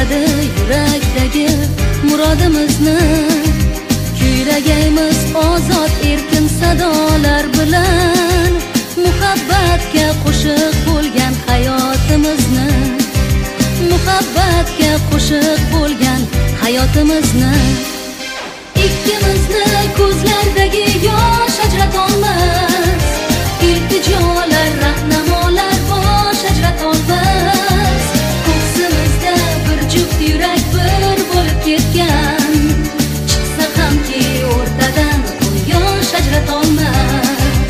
ayladi yurakdagi murodimizni. Kuylagaymiz ozod erkin sadolar bilan, muhabbatga qo'shiq bo'lgan hayotimizni, muhabbatga qo'shiq bo'lgan hayotimizni. Ikkimizni ko'zlardagi yosh ajratolmas, iltijolar, rahnamolar bosh ajratolmas. Ko'ksimizda bir juft yurak bir bo'lib ketgan, chiqsa hamki o'rtadan yosh ajratolmas.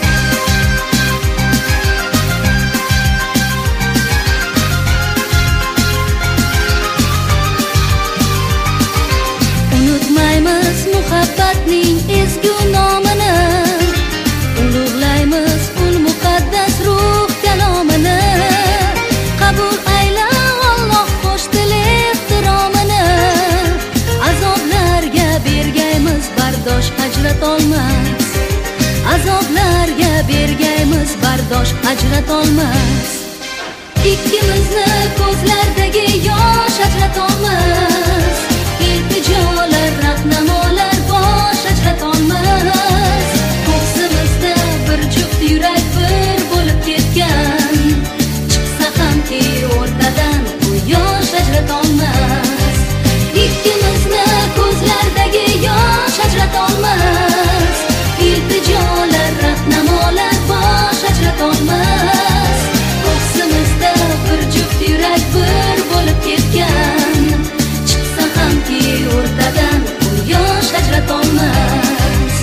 Unutmaymiz muhabbatning ezgu nomini, ulug'laymiz ul muqaddas ruh kalomini. Qabul ayla Alloh qo'sh til ehtiromini, azoblarga bergaymiz bardosh ajratolmas, azoblarga bergaymiz bardosh ajratolmas. Ikkimizni ko'zlardagi yosh ajratolmas, iltijolar, rahnamolar bosh ajratolmas. Ko'ksimizda bir juft yurak bir bo'lib ketgan, chiqsa hamki o'rtadan bu yosh ajratolmas. Ikkimizni ko'zlardagi yosh ajratolmas, iltijolar, rahnamolar bosh ajratolmas. Ko'ksimizda bir juft yurak bir bo'lib ketgan, chiqsa hamki o'rtadan bu yosh ajratolmas.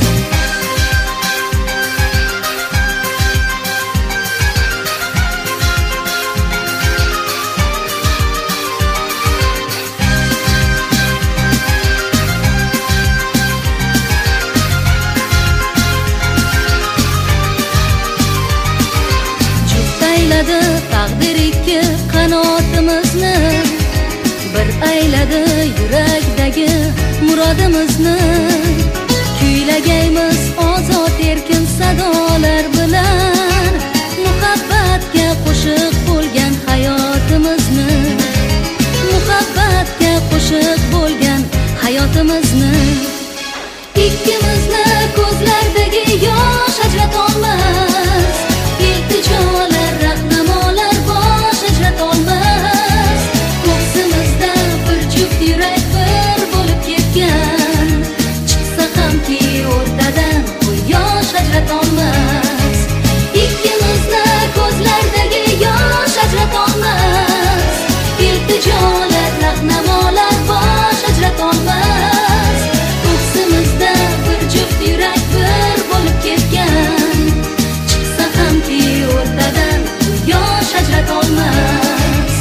Juft ayladi taqdir ikki qanotimizni, bir ayladi yurakdagi murodimizni. Kuylagaymiz ozod erkin sadolar bilan, muhabbatga qo'shiq bo'lgan hayotimizni, muhabbatga qo'shiq bo'lgan hayotimizni. Ikkimizni ko'zlardagi yosh ajratolmas, iltijolar, rahnamolar bosh ajratolmas. Ko'ksimizda bir juft yurak bir bo'lib ketgan, chiqsa hamki o'rtadan bu yosh ajratolmas. Ikkimizni ko'zlardagi yosh ajratolmas, iltijolar, rahnamolar bosh ajratolmas. Ko'ksimizda bir juft yurak bir bo'lib ketgan, chiqsa hamki o'rtadan bu yosh ajratolmas.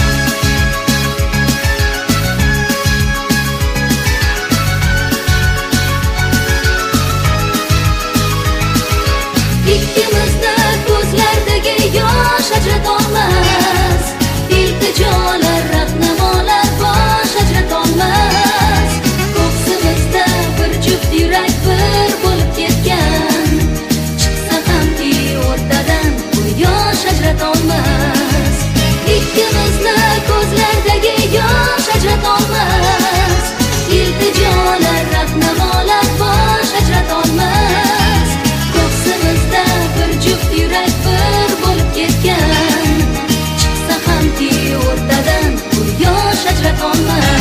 Ikkimizni ko'zlardagi yosh ajratolmas, iltijolar, rahnamolar bosh ajratolmas. Ko'ksimizda bir juft yurak bir bo'lib ketgan, chiqsa hamki o'rtadan bu yosh ajratolmas. Ikkimizni ko'zlardagi yosh ajratolmas, iltijolar, rahnamolar bosh ajratolmas. Ko'ksimizda bir juft yurak bir bo'lib ketgan, chiqsa hamki o'rtadan bu yosh ajratolmas.